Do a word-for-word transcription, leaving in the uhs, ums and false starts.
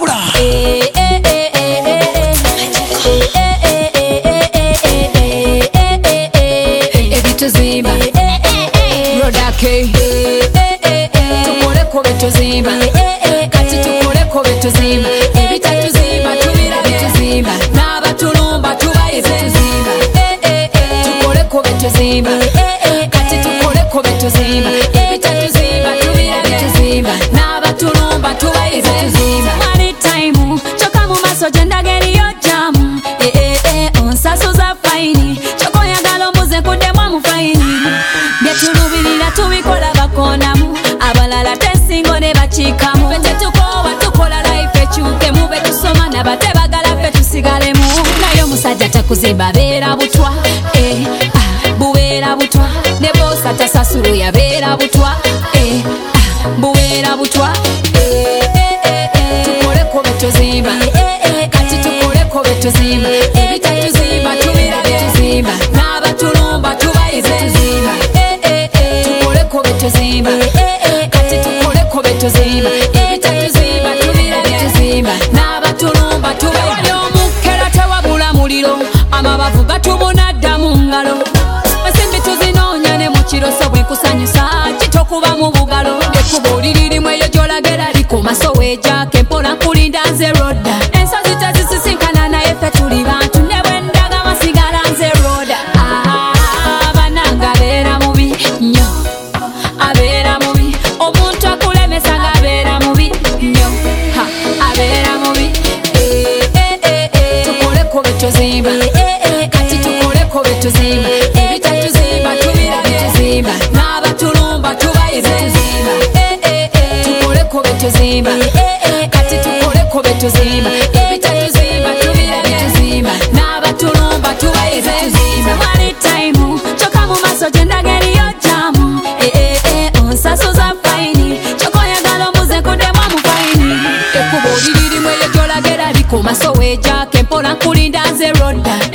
tabula ebituzimba rodake tukoleko betuzimba kati tukoleko betuzimba ebitatuzimba tubira betuzimba n'abatulumba tubayize tuzimba tukoleko betuzimba kati tukoleko betuzimba ebitatuzimba tubira betuzimba n'abatulumba tubayize tuzimba wali time choka mu maso jendageri yo jamu eh eh eh onsasuza faini choko yagalo muze kudemwa mu faini byetulubirira tubikola bakonamu abalala tesingo ne bachikamu betetukowa tukola life ekyuke mube tusoma nabatebagala fe tusigalemu nayo musajja takuzimba beera butwa eh, ah, bubeera butwa ne bosa tasasulu yabeera butwa eh, ah, bubeera butwa eh, eh, eh, eh. tukoleko betuzimba eh, eh, kati tukoleko betuzimba ebitatuzimba tubira betuzimba n'abatulumba tubayize tuzimba eh, eh, eh. tukoleko betuzimba eh, eh, kati tukoleko betuzimba ebitatuzimba tubira betuzimba n'abatulumba tubayize omukera tewabula muliro amabavu gatubunadda mu ngalo basimbi tuzinoonya ne mu kiroso bwenkusanyusa kitokuba mu bugalo ekkuba oliririmu eyo gyolagera liko maso weejake mpola nkulinda nze roda ensozi tezisisinkana naye ffe tuli bantu ne bwendaga masigala nze roda abananga abeera mubi nnyo abeera mubi omuntu akulemesa ng'abeera mubi nnyo abeera mubi tukoleko betuzimba kati tukoleko betuzimba ebitatuzimba tubira betuzimba n'abatulumba tubayize tuzimba tukoleko betuzimba kati tukoleko betuzimba ebitatuzimba tubira betuzimba n'abatulumba tubayize tuzimba wali time choka mu maso jendageri yo jamu onsasuza faini choko yagala muze kudemwa mu faini ekkuba oliririmu eyo gyolagera liko maso weejake mpola nkulinda nze roda